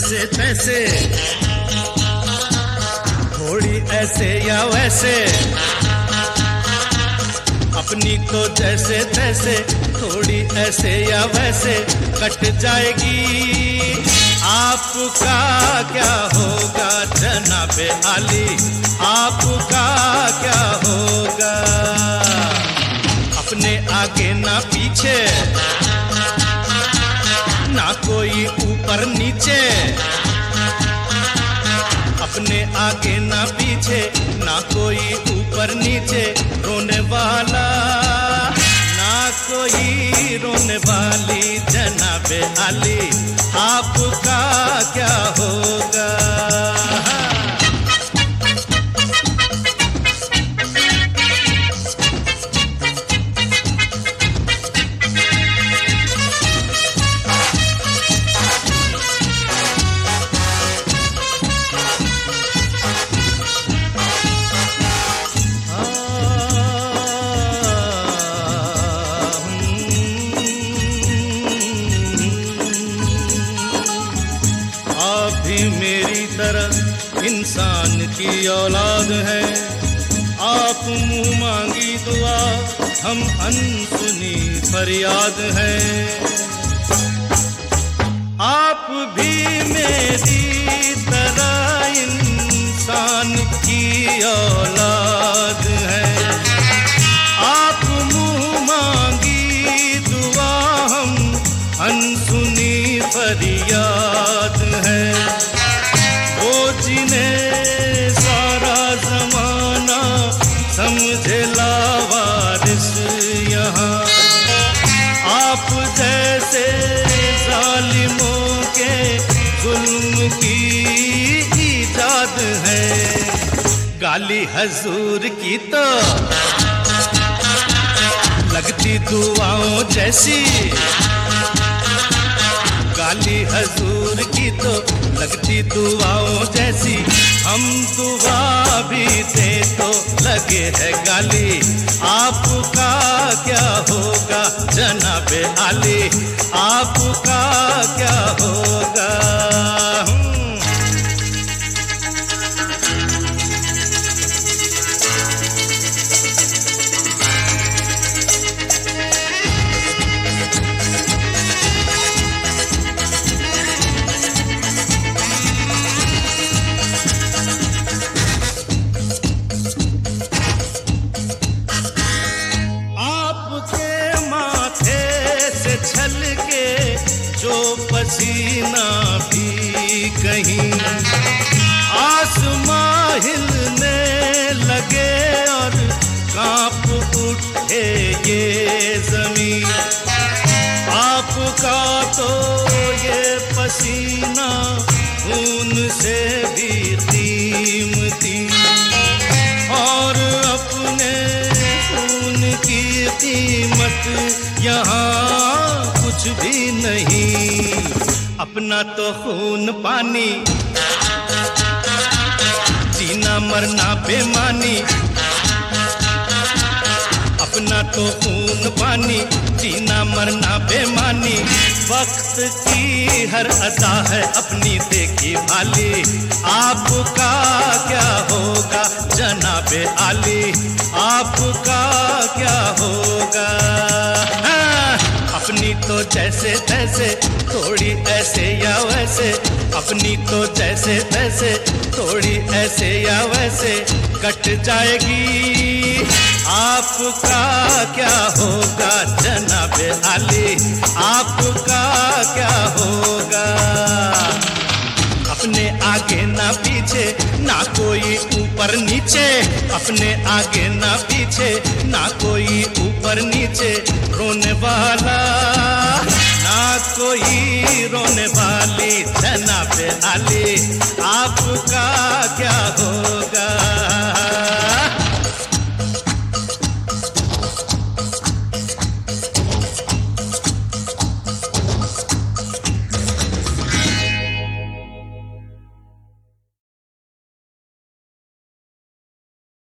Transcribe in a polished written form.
जैसे तैसे, थोड़ी ऐसे या वैसे, अपनी तो जैसे तैसे, थोड़ी ऐसे या वैसे कट जाएगी। आपका क्या होगा जनाबे आली, आपका क्या होगा? अपने आगे ना पीछे, ना कोई ऊपर नीचे, अपने आगे ना पीछे, ना कोई ऊपर नीचे, रोने वाला ना कोई रोने वाली जनाबे आली, आपका क्या होगा? मेरी तरह इंसान की औलाद है, आप मुंह मांगी दुआ, हम अनसुनी फरियाद है। आप भी मेरी तरह इंसान की औलाद है, आप मुंह मांगी दुआ, हम अनसुनी फरियाद है। जिन्हें सारा जमाना समझे लावारिस यहाँ, आप जैसे जालिमों के जुल्म की इजाद है। गाली हजूर की तो लगती दुआओं जैसी, गाली हजूर की तो लगती दुआओं जैसी, हम दुआ भी दे तो लगे है गाली, आपका क्या होगा जनाबे आली, आपका क्या होगा? जो पसीना भी कहीं आसमां हिलने लगे और कांप उठे ये जमीन, आपका तो ये पसीना खून से भी कीमती, और अपने खून की कीमत यहाँ कुछ भी नहीं। अपना तो खून पानी, जीना मरना बेमानी, अपना तो खून पानी, जीना मरना बेमानी, वक्त की हर अदा है अपनी देखी भाली, आपका क्या होगा जनाबे आली, आपका क्या होगा? अपनी तो जैसे तैसे, थोड़ी ऐसे या वैसे, अपनी तो जैसे तैसे, थोड़ी ऐसे या वैसे कट जाएगी। आपका क्या होगा जनाबे आली, आपका क्या होगा? अपने आगे ना पीछे, ना कोई ऊपर नीचे, अपने आगे ना पीछे, ना कोई ऊपर नीचे, रोने वाला ना कोई रोने वाली जनाबे आली, आपका क्या होगा?